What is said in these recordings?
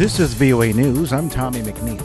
This is VOA News. I'm Tommy McNeil.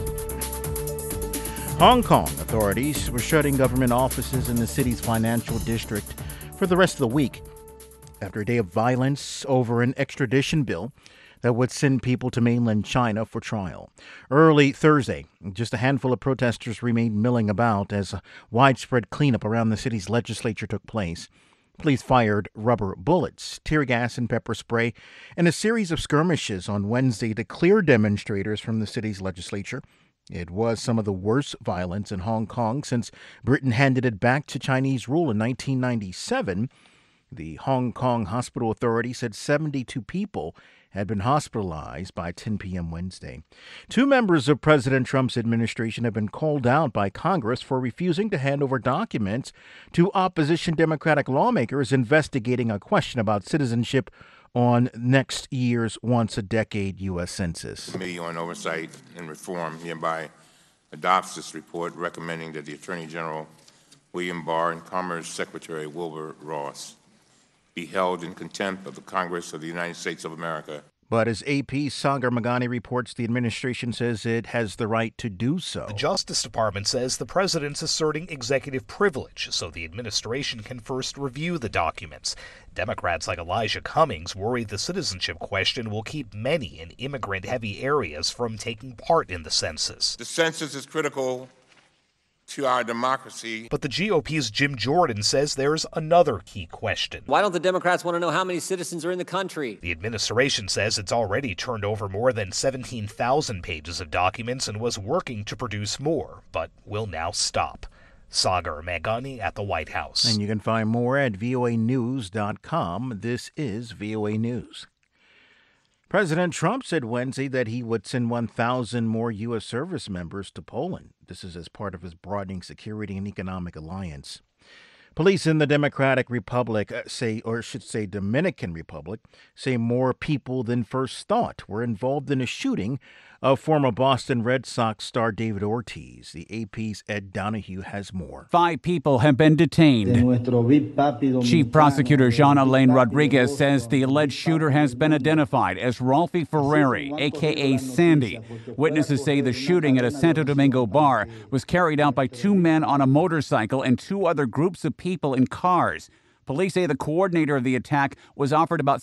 Hong Kong authorities were shutting government offices in the city's financial district for the rest of the week after a day of violence over an extradition bill that would send people to mainland China for trial. Early Thursday, just a handful of protesters remained milling about as a widespread cleanup around the city's legislature took place. Police fired rubber bullets, tear gas, and pepper spray in a series of skirmishes on Wednesday to clear demonstrators from the city's legislature. It was some of the worst violence in Hong Kong since Britain handed it back to Chinese rule in 1997. The Hong Kong Hospital Authority said 72 people had been hospitalized by 10 p.m. Wednesday. Two members of President Trump's administration have been called out by Congress for refusing to hand over documents to opposition Democratic lawmakers investigating a question about citizenship on next year's once-a-decade U.S. Census. The Committee on Oversight and Reform hereby adopts this report recommending that the Attorney General William Barr and Commerce Secretary Wilbur Ross be held in contempt of the Congress of the United States of America. But as AP's Sagar Magani reports, the administration says it has the right to do so. The Justice Department says the president's asserting executive privilege, so the administration can first review the documents. Democrats like Elijah Cummings worry the citizenship question will keep many in immigrant-heavy areas from taking part in the census. The census is critical to our democracy. But the GOP's Jim Jordan says there's another key question. Why don't the Democrats want to know how many citizens are in the country? The administration says it's already turned over more than 17,000 pages of documents and was working to produce more, but will now stop. Sagar Magani at the White House. And you can find more at voanews.com. This is VOA News. President Trump said Wednesday that he would send 1,000 more U.S. service members to Poland. This is as part of his broadening security and economic alliance. Police in the Democratic Republic Dominican Republic, say more people than first thought were involved in a shooting of former Boston Red Sox star David Ortiz. The AP's Ed Donahue has more. 5 people have been detained. Chief Prosecutor Jean-Alain Rodriguez says the alleged shooter has been identified as Ralphie Ferrari, a.k.a. Sandy. Witnesses say the shooting at a Santo Domingo bar was carried out by 2 men on a motorcycle and 2 other groups of people in cars. Police say the coordinator of the attack was offered about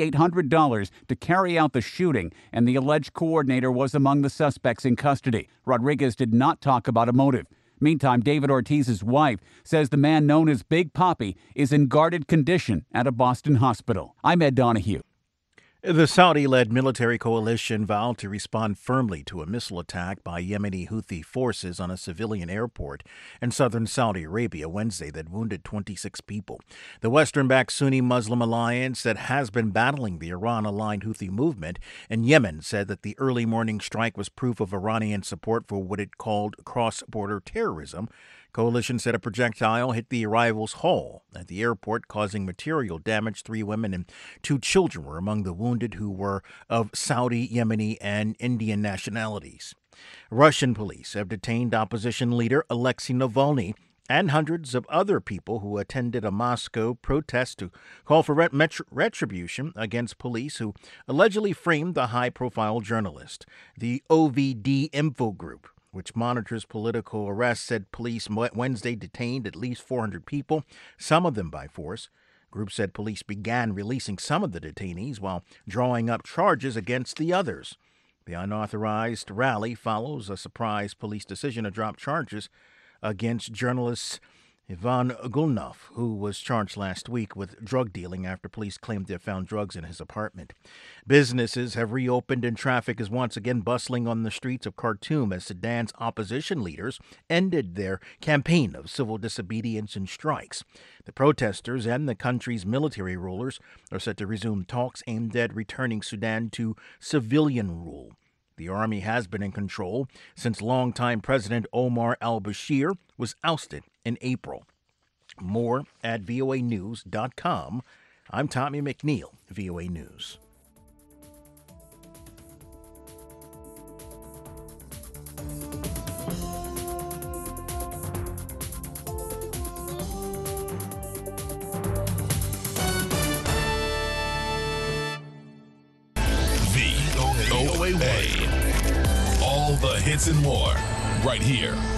$7,800 to carry out the shooting, and the alleged coordinator was among the suspects in custody. Rodriguez did not talk about a motive. Meantime, David Ortiz's wife says the man known as Big Papi is in guarded condition at a Boston hospital. I'm Ed Donahue. The Saudi-led military coalition vowed to respond firmly to a missile attack by Yemeni Houthi forces on a civilian airport in southern Saudi Arabia Wednesday that wounded 26 people. The Western-backed Sunni Muslim alliance that has been battling the Iran-aligned Houthi movement in Yemen said that the early morning strike was proof of Iranian support for what it called cross-border terrorism. Coalition said a projectile hit the arrivals hall at the airport, causing material damage. 3 women and 2 children were among the wounded, who were of Saudi, Yemeni, and Indian nationalities. Russian police have detained opposition leader Alexei Navalny and hundreds of other people who attended a Moscow protest to call for retribution against police who allegedly framed the high-profile journalist. The OVD Info Group, which monitors political arrests, said police Wednesday detained at least 400 people, some of them by force. Group said police began releasing some of the detainees while drawing up charges against the others. The unauthorized rally follows a surprise police decision to drop charges against journalist Ivan Gulnov, who was charged last week with drug dealing after police claimed they found drugs in his apartment. Businesses have reopened and traffic is once again bustling on the streets of Khartoum as Sudan's opposition leaders ended their campaign of civil disobedience and strikes. The protesters and the country's military rulers are set to resume talks aimed at returning Sudan to civilian rule. The army has been in control since longtime President Omar al-Bashir was ousted in April. More at voanews.com. I'm Tommy McNeil, VOA News. KOAA. All the hits and more, right here